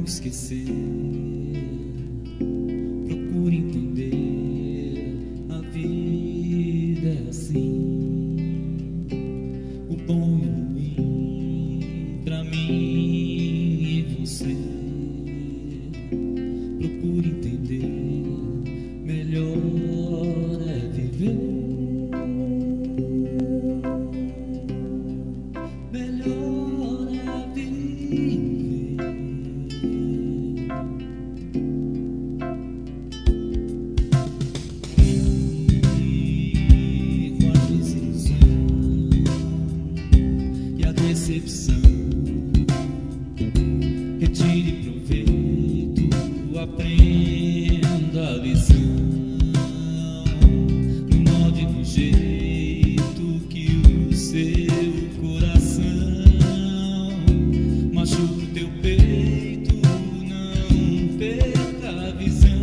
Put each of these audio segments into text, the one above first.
esquecer. Procure entender, a vida é assim, o bom e o ruim pra mim e você. Procure entender, melhor é viver. Melhor é viver. E com a desilusão e a decepção, retire proveito, aprenda a lição. No modo e no jeito que o seu coração machuca o teu peito, não perca a visão.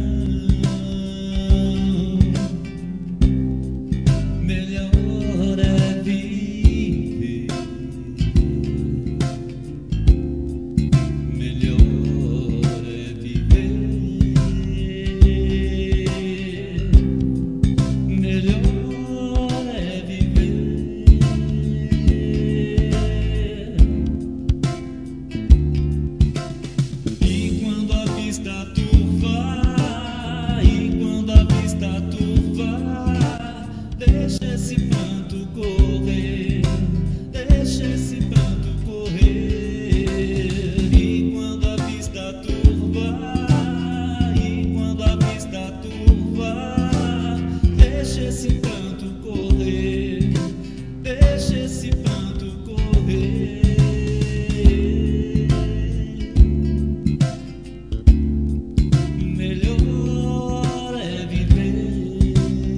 Melhor é viver. Melhor é viver. Melhor é viver. E quando a vista turva, e quando a vista turva, deixa esse pranto correr, deixa esse pranto correr. E quando a vista turva, e quando a vista turva, deixa esse pranto correr, deixa esse pranto correr. Melhor é viver,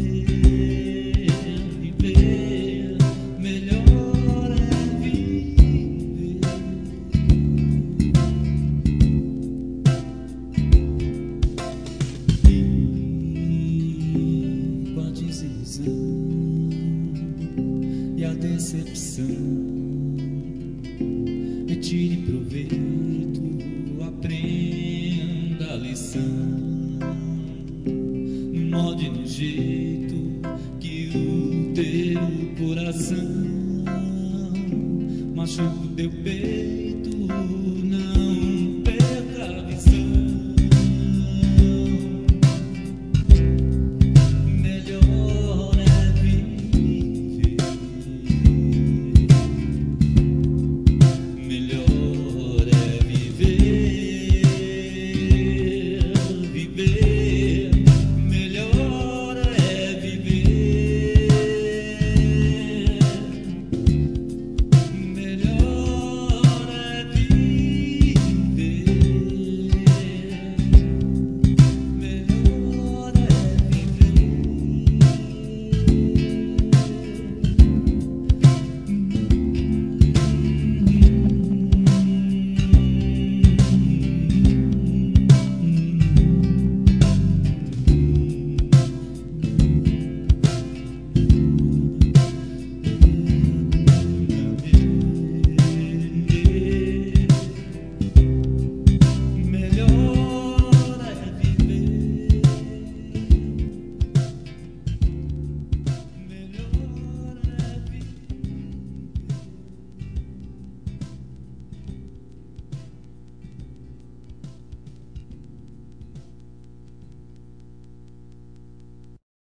viver. Melhor é viver. E com a desilusão e a decepção, retire proveito, aprenda a lição. No modo e no jeito que o teu coração machuca o teu peito,